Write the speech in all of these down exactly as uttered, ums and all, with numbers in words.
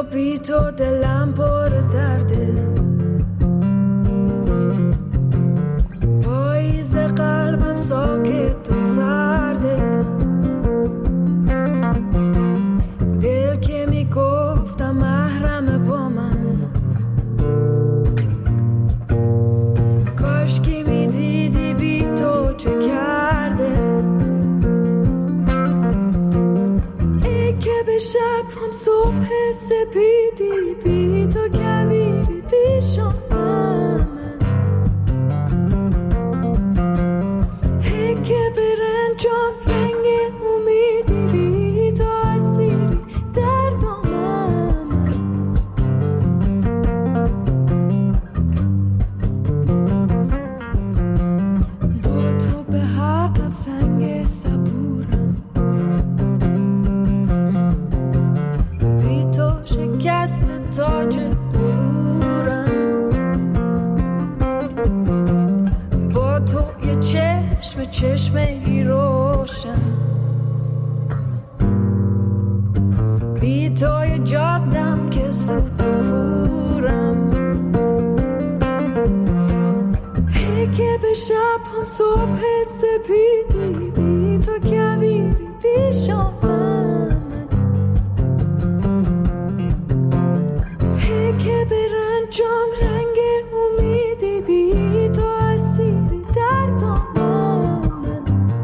بی تو دلم پر درده، پاییز قلبم ساکت و سرده، دل که میگفتم محرم با من، کاش که میدیدی بی تو چه کرده. ای که به شب هم صبح سپیدی، بی تو کبیری پیشم من، ای که به رنجام رنگ امیدی، بی تو اسیری دردام من، با تو به حرقم سنگ صبورم، بی تو شکست تاج غرورم، با تو یه چشم چشم ای روشن، بی تو یه جادم که سوت و کورم، ای که به شب هم صبح سپیدی، بی تو کبیری پیشم من، ای که به رنجام رنگ امیدی، بی تو اسیری دردام من،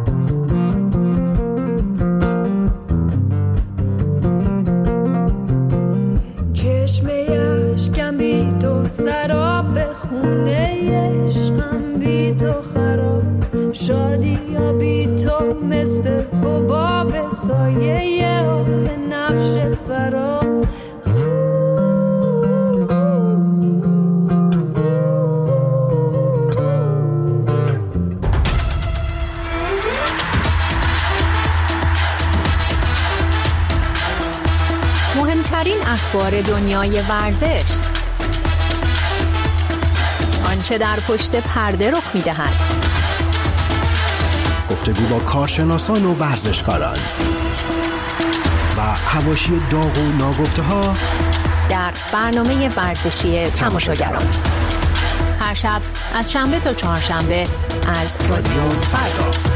چشمه اشکم بی تو سراب خونه عشقم، بی تو خراب شادی یا بی تو مثل حباب سایه آه نقش برام. مهمترین اخبار دنیای ورزش، آنچه در پشت پرده رخ می‌دهد، گفتگو با کارشناسان و ورزشکاران و حواشی داغ و ناگفته‌ها در برنامه ورزشی تماشاگران، هر شب از شنبه تا چهارشنبه از رادیو فردا.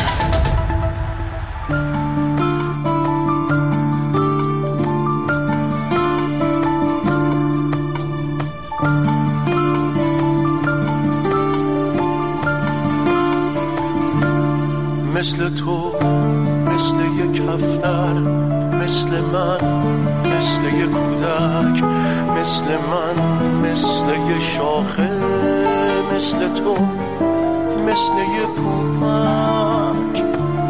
مثل تو، مثل یک کفتر، مثل من، مثل یک کودک، مثل من، مثل یک شاخه، مثل تو، مثل یک پوپک،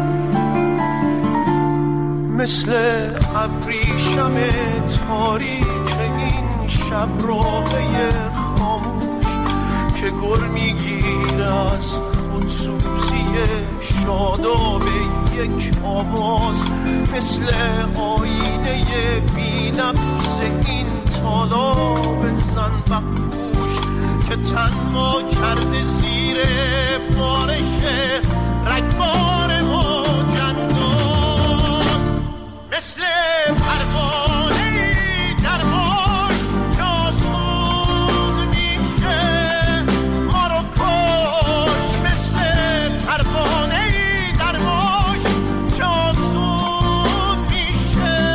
مثل ابریشم تاریک این شب راهی خاموش که گر میگیر از خودسوزی شاداب یک آواز، مثل آینه بی‌نبض این طالاب زنبقپوش که تنها کرده زیر بارش رگبار موج انداز، مثل پروانه‌ای در موج جاسون میشه ما رو کش، مثل پروانه‌ای در موج جاسون میشه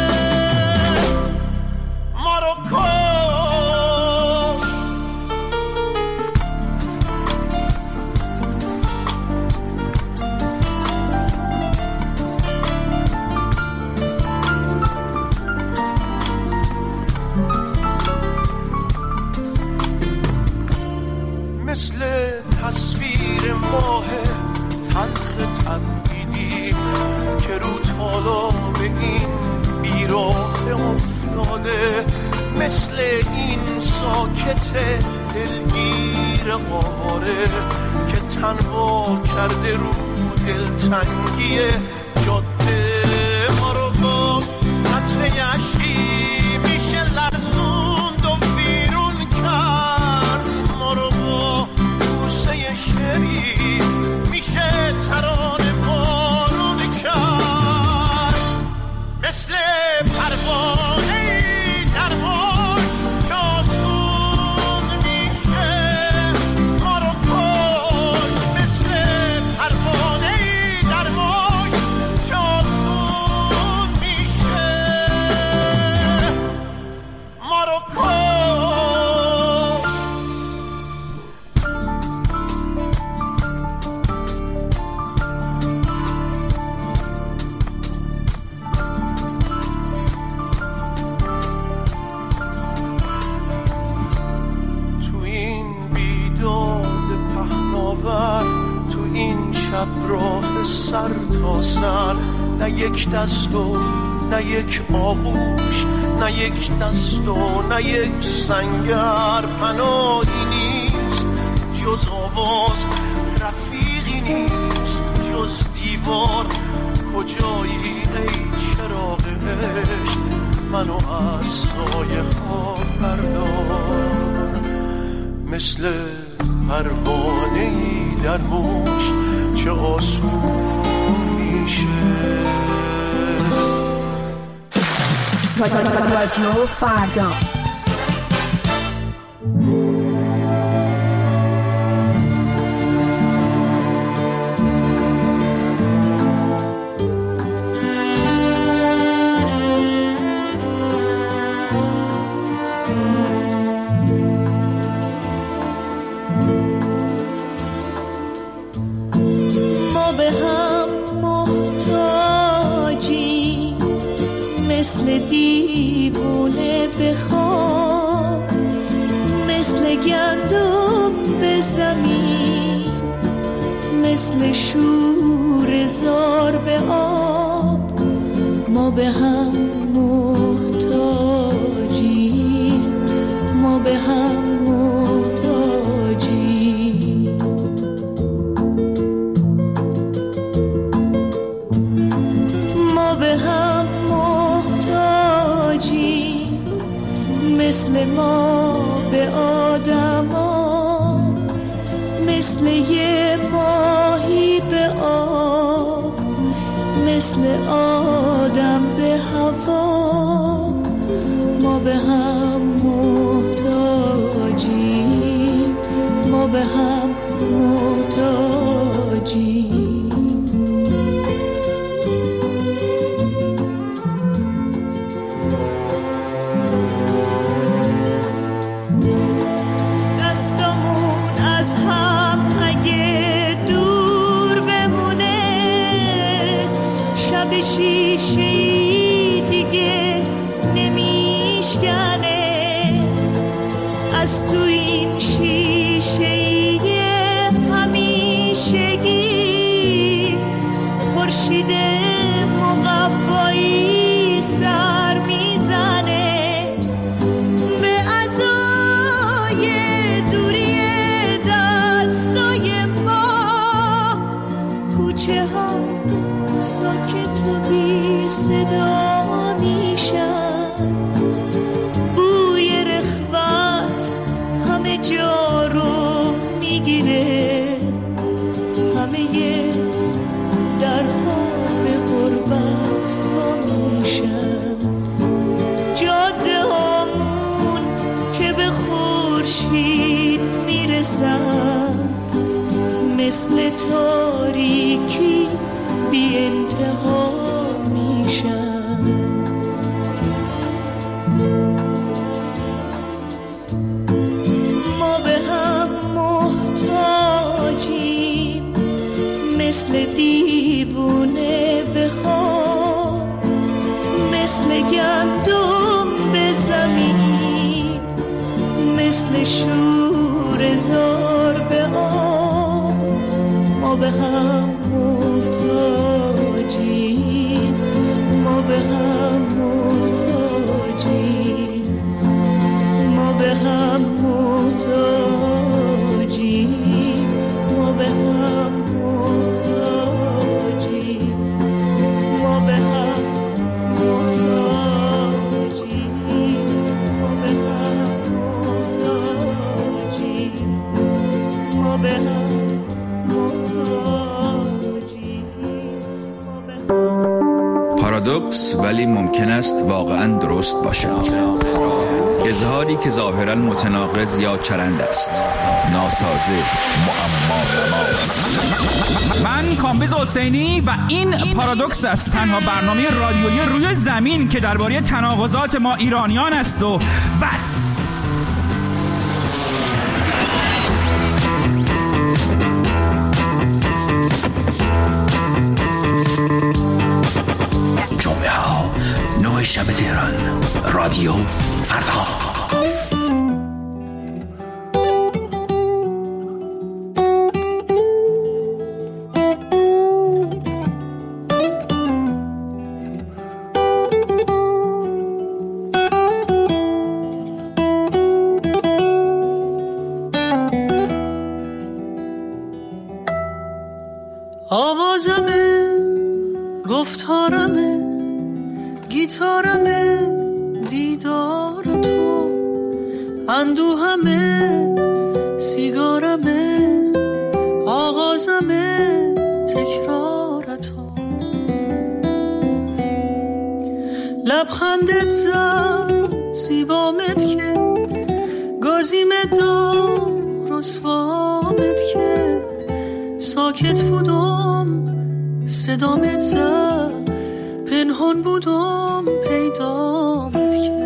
ما رو کش. مثل تصویر ماه تلخ تبدیلی که رو تالاب این بیراه افتاده، مثل این ساکت دلگیر قاره که تنها کرده رو دلتنگی جاده ما رو با قطره اشکی میشه لرزوند و بیرون کرد، ما رو با بوسه شری میشه ترانه بارون کرد، مثل پروانه‌ای سر تا سر، نه یک دست و نه یک آغوش، نه یک دست و نه یک سنگر. پناهی نیست جز آواز، رفیقی نیست جز دیوار. کجایی ای چراغ عشق، منو از سایه ها بردار. مثل پروانه‌ای در مشت چه آسون میشه. رادیو فردا. مثل دیوونه بخواب، مثل گندم به زمین، مثل شور زار به آب. ما به هم محتاجیم، ما به هم محتاجیم. ما به هم مثل ما به آدما، مثل یه ماهی به آب، مثل آدم به هوا. ما به هم محتاجیم، ما به هم محتاجیم. شیشه‌ای دیگه نمیشکنه، از تو این شیشه‌ای همیشگی خورشید مقوایی سر میزنه به عزای دوری دستای ما. کوچه ها ساکت و بی صدا میشن، بوی رخوت همه جا رو میگیره، همه درها به غربت وا میشن. جاده هامون که به خورشید میرسن، مثل تاریکی بی انتها میشن. ما به هم محتاجیم، مثل دیوونه بخواب، مثل گندم به زمین، مثل شور زار به آب. ما به هم محتاجیم، ما به هم محتاجیم، ما به هم محتاجیم، ما به هم محتاجیم، ما به هم محتاجیم، ما به هم محتاجیم، ما به هم پارادوکس ولی ممکن است واقعاً درست باشد. اظهاری که ظاهراً متناقض یا چرند است، ناسازه، معما. من کامبیز حسینی و این پارادوکس است، تنها برنامه رادیویی روی زمین که درباره تناقضات ما ایرانیان است و بس. جمعه ها نه شب تهران، رادیو فردا. آوازمه، گفتارمه، گیتارمه، دیدار تو، اندوهمه، سیگارمه، آغازمه، تکرار تو. لبخندت زد زیبامت که گازیمت دار رسوامت که ساکت بودم صدامت زد پنهان بودم پیدامت که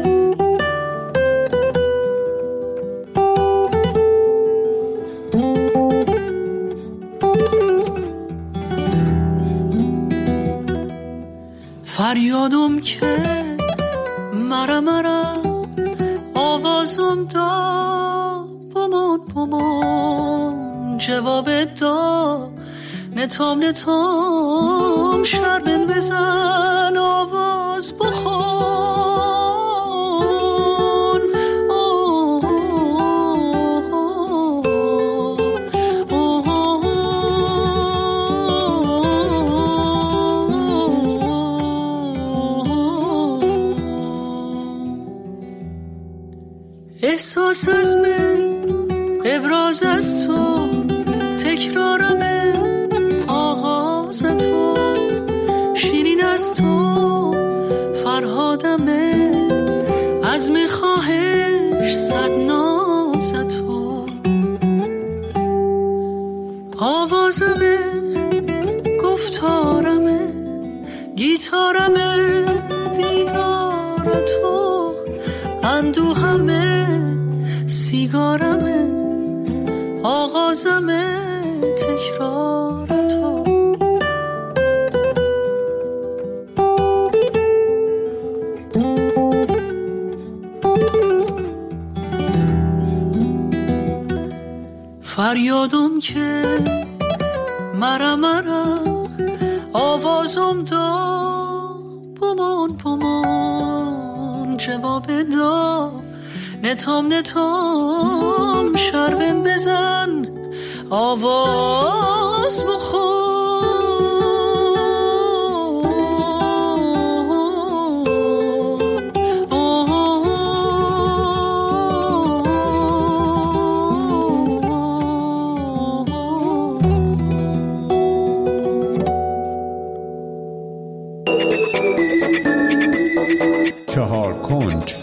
فریادم که مرا مرا آوازم دا بمان بمان جواب دا نتام نتام شربن بزن آواز بخون آه آه آه احساس از من ابراز از تو تکرارمه آغاز تو شیرین از تو فرهادمه از میخواهش صد ناز تو آوازمه گفتارمه گیتارمه دیدار تو اندوهمه سیگارمه آغازمه تکرار تو فریادم که مرا مرا آوازم دا بمان بمان جواب دا نتام نتام شربن بزن آواز بخون چهار کنج.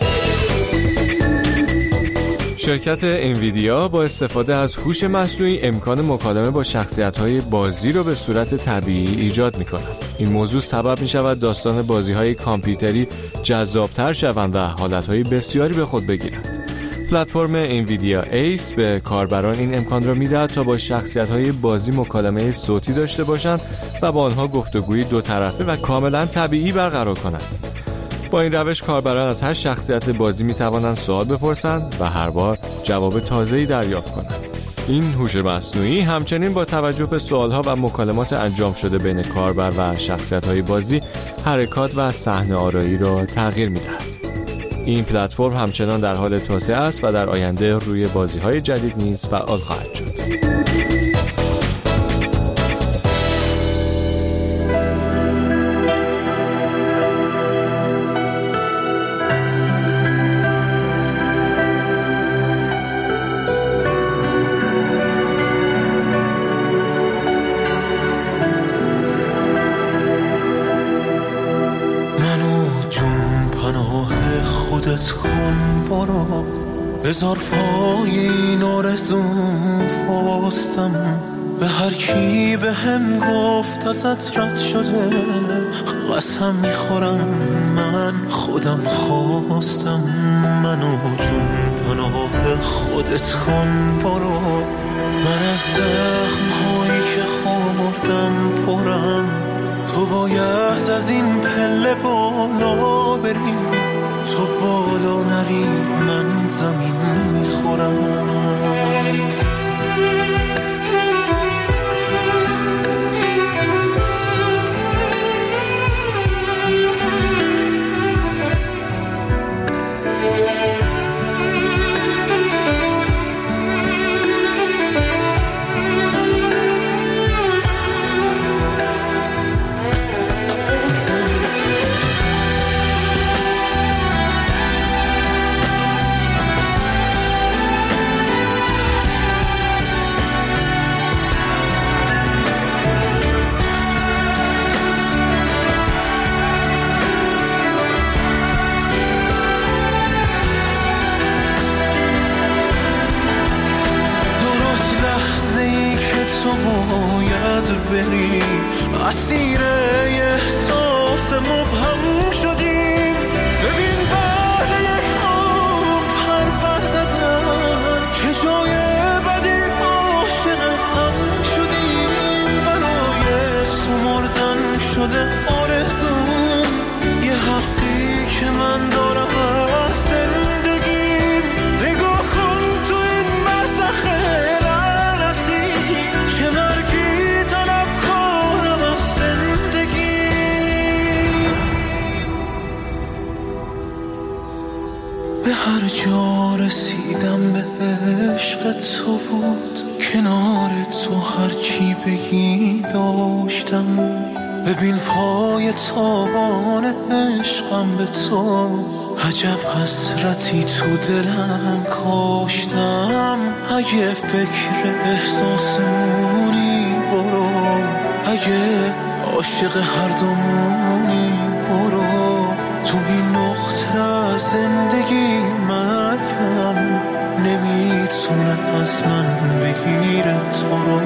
شرکت انویدیا با استفاده از هوش مصنوعی امکان مکالمه با شخصیت‌های بازی را به صورت طبیعی ایجاد می‌کند. این موضوع سبب می‌شود داستان بازی‌های کامپیوتری جذاب‌تر شوند و حالت‌های بسیاری به خود بگیرند. پلتفرم انویدیا ایس به کاربران این امکان را می‌دهد تا با شخصیت‌های بازی مکالمه صوتی داشته باشند و با آنها گفتگوی دو طرفه و کاملاً طبیعی برقرار کنند. با این روش کاربران از هر شخصیت بازی می توانند سوال بپرسند و هر بار جواب تازه‌ای دریافت کنند. این هوش مصنوعی همچنین با توجه به سوالها و مکالمات انجام شده بین کاربر و شخصیت‌های بازی حرکات و صحنه آرایی را تغییر می‌دهد. این پلتفرم همچنان در حال توسعه است و در آینده روی بازی‌های جدید نیز فعال خواهد شد. خودت کن برو بذار پایین آرزوم فاستم به هر کی به هم گفت ازت رد شده قسم میخورم من خودم خواستم منو جون پناه خودت کن برو من از زخم هایی که خوردم پرم تو باید از این پله بالا بری تو بالا نری من زمین میخورم میره یه احساس مبهم شدیم. ببین بعد یک عمر پر پر زدن چه جای بدی عاشق هم شدیم. برای سمردن شده آرزوم، یه حقی که من دارم از زندگیم. نگاه کن تو این برزخ لعنتی، چه مرگی طلب کنم از زندگی. به هر جا رسیدم به عشق تو بود، کنار تو هرچی بگی داشتم. ببین پای تابان عشقم به تو، عجب حسرتی تو دلم کاشتم. اگه فکر احساسمونی برو، اگه عاشق هر دومونی برو. تو این نقطه از زندگی مرگم نمیتونه از من بگیره تو رو.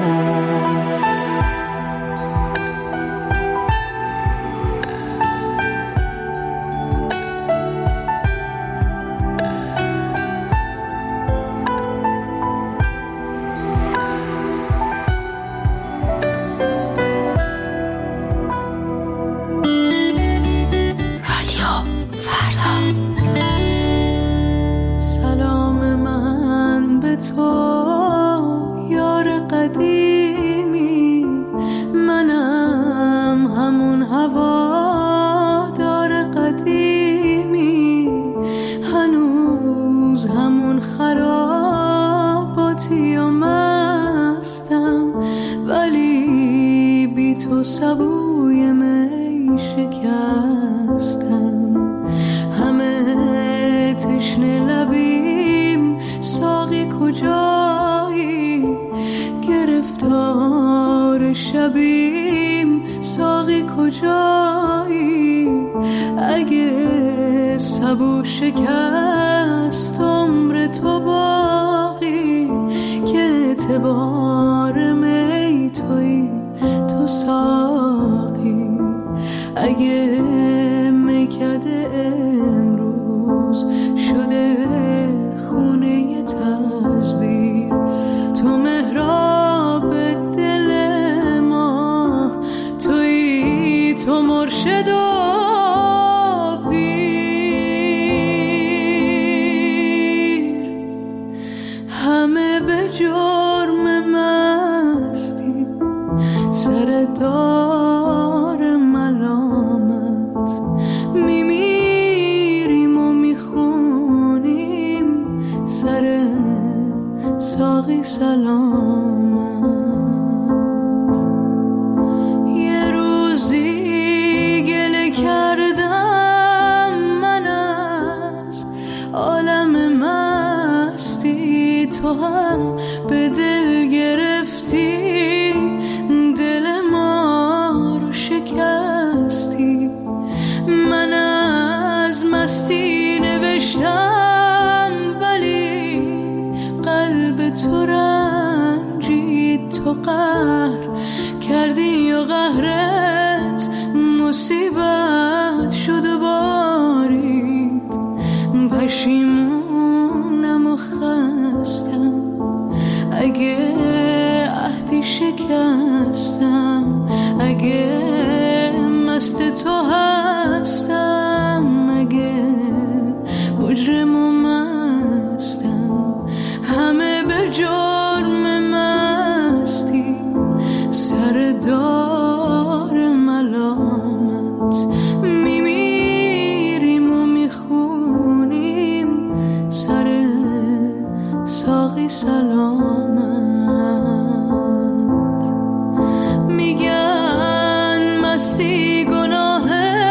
میگن مستی گناه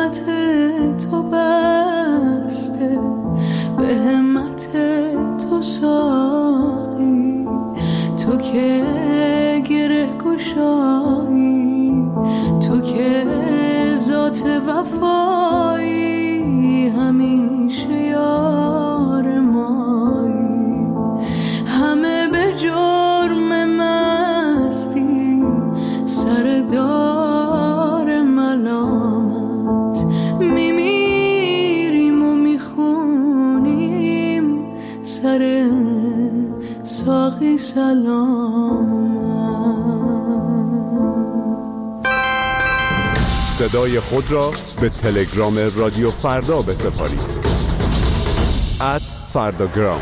صورت تو بسته، به همت تو ساقی، تو که گره گشایی، تو که ذات وفایی، همیشه یار مایی. همه به جرم مستی سر دار ملامت، میمیریم و میخونیم سر ساقی سلامت. صدای خود را به تلگرام رادیو فردا بسپارید. ات فرداگرام.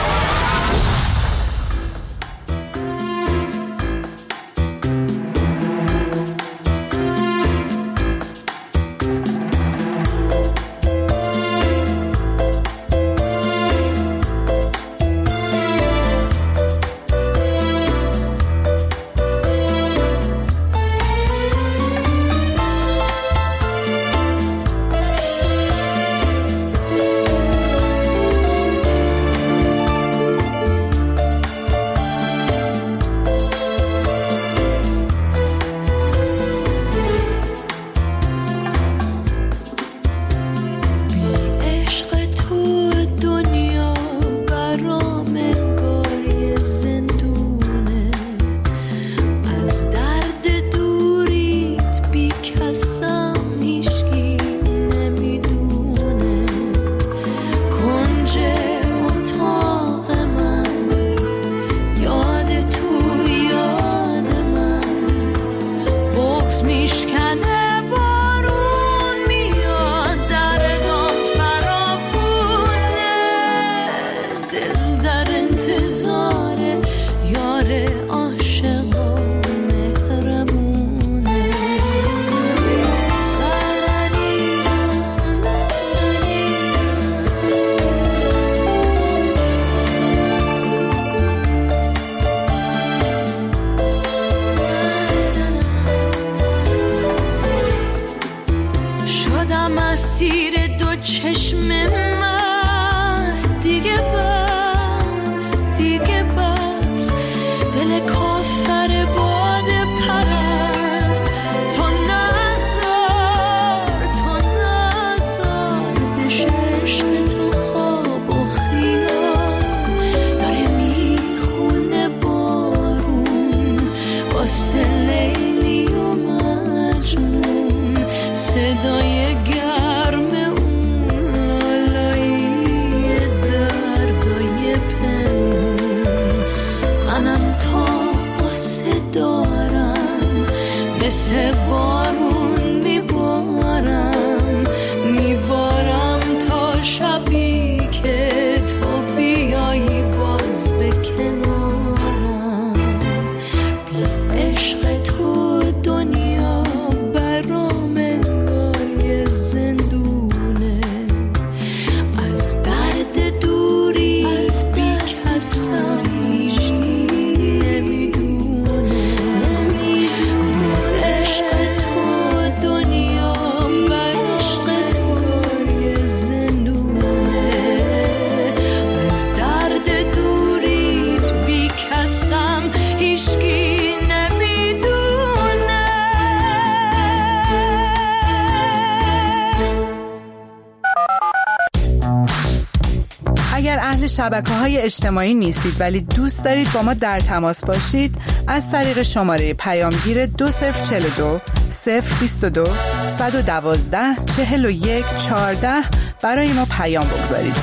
شبکه‌های اجتماعی نیستید ولی دوست دارید با ما در تماس باشید، از طریق شماره پیامگیر دو صفر چهل و دو صفر بیست و دو صد و دوازده چهل و یک چهارده برای ما پیام بگذارید.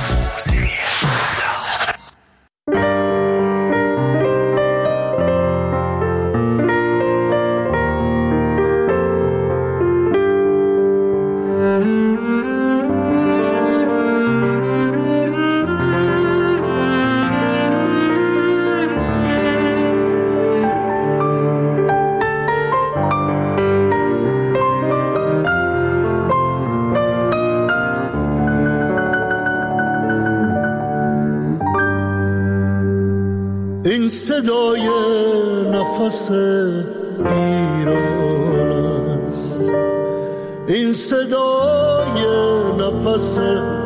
این صدای نفس ایران است، این صدای نفس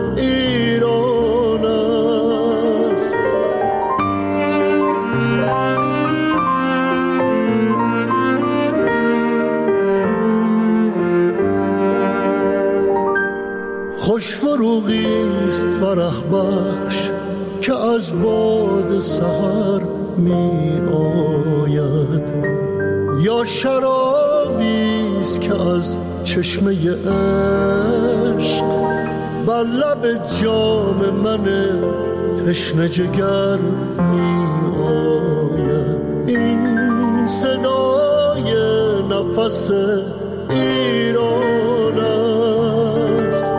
ایران است. خوش فروغی است فرح بخش که از باد سحر می آید، یا شرابی است که از چشمه عشق بر لب جام من تشنه جگر می آید. این صدای نفس ایران است.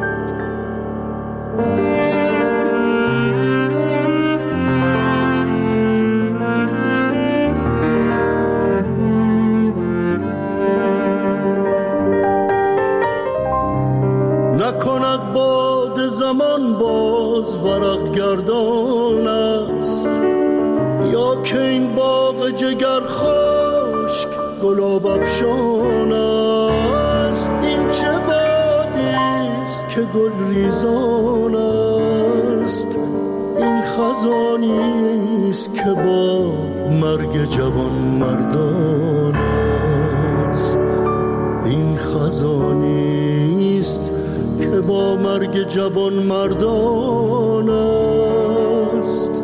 نکند باد زمان باز ورق گردان است، یا که این باغ جگر خشک گلاب افشان است. این چه بادی است که گل ریزان است، این خزانی است که با مرگ جوان مردان است. این خزانی است که با مرگ جوان مردان است.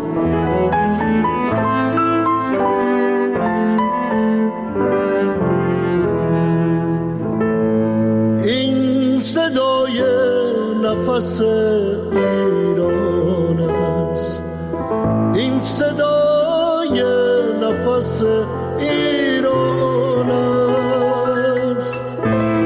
این صدای نفس ایران است. این صدای نفس ایران است.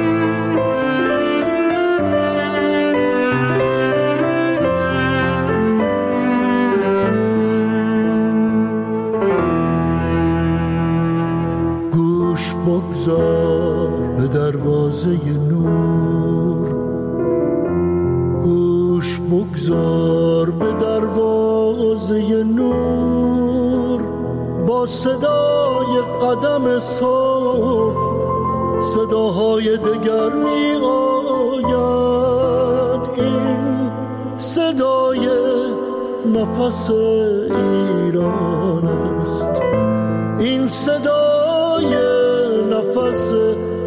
گوش بگذار به دروازه نور، گوش بگذار به دروازه نور. با صدای قدم صبح صداهای دگر می آید. این صدای نفس ایران است. این صدای نفس